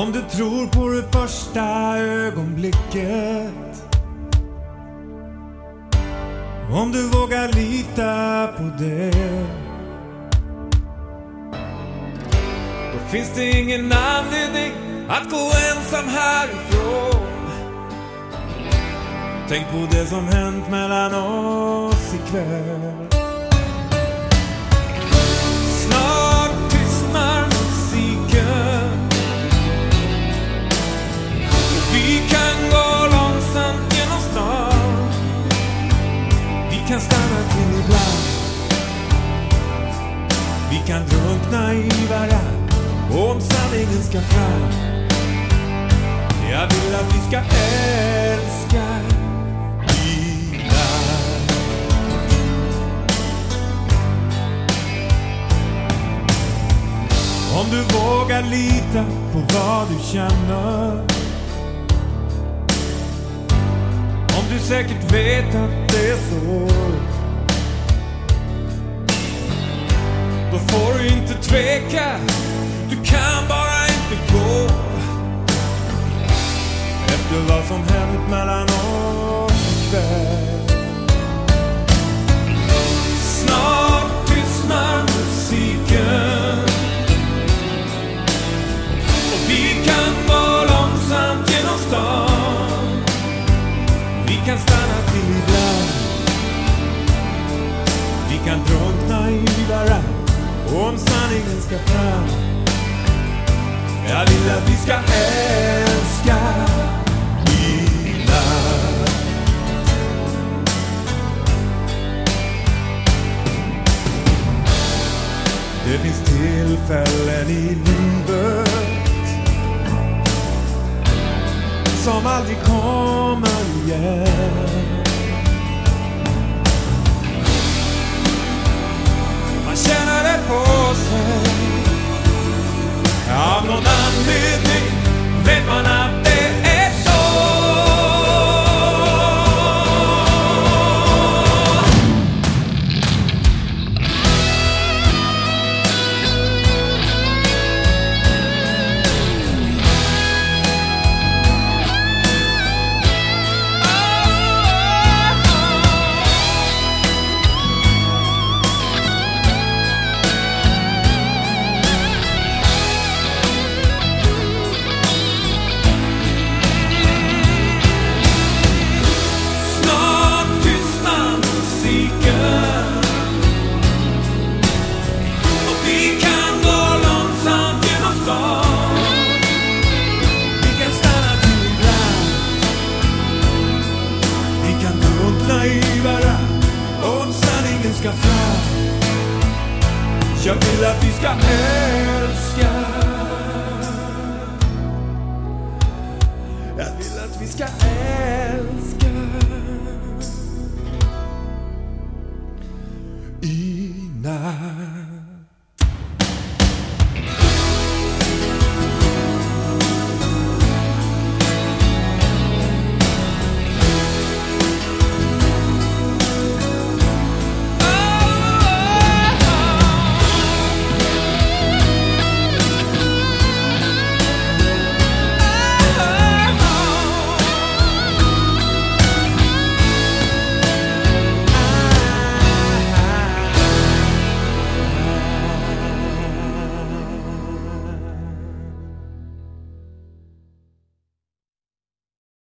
Om du tror på det första ögonblicket, om du vågar lita på det, då finns det ingen anledning att gå ensam härifrån. Tänk på det som hänt mellan oss ikväll. Snart tystnar musiken och vi kan gå långsamt genom stan. Vi kan stanna till ibland, vi kan drunkna i varann om sanningen ska fram. Jag vill att vi ska älska ibland. Om du vågar lita på vad du känner, om du säkert vet att det är så, då får du inte tveka, du kan bara inte gå. Efter vad som hänt mellan oss ikväll. Snart tystnar musiken och vi kan gå långsamt genom stan. Vi kan stanna till ibland, vi kan drunkna i varann om sanningen ska fram. Jag vill att vi ska älska ibland. Det finns tillfällen i livet som aldrig kommer igen. Man känner det på sig, av någon anledning vet man att det är så. Ska fram. Jag vill att vi ska älska. Jag vill att vi ska älska.